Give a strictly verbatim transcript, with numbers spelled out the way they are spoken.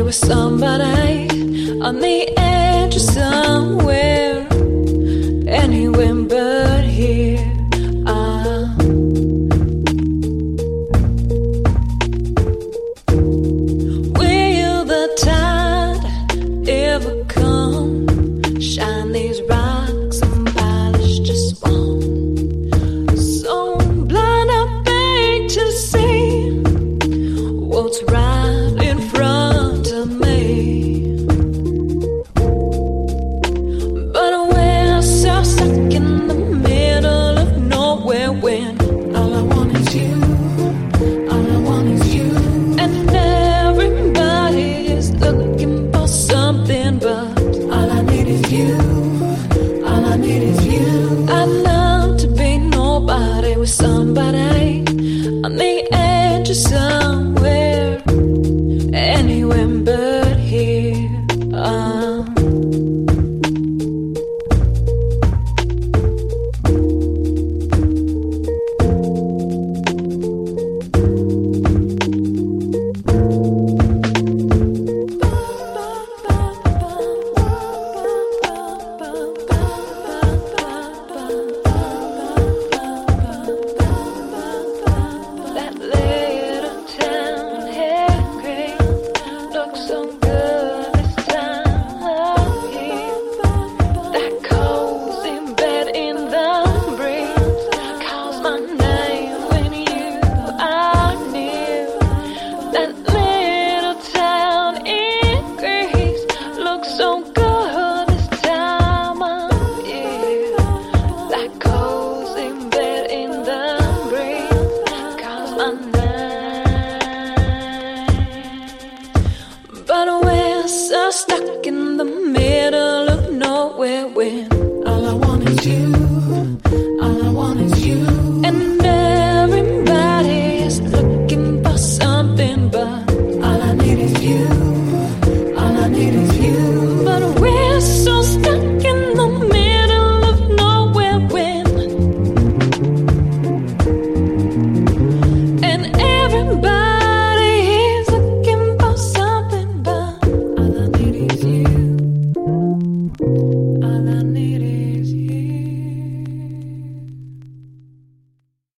with somebody on the edge of somewhere, anywhere but here. Ah. Will the tide ever come? Shine these rocks and polish just one. So blind I beg to see what's right in front of me, but we're so stuck in the middle of nowhere when all I want is you, all I want is you, and everybody is looking for something, but all I need is you, all I need is you. I'd love to be nobody with somebody on the edge of some.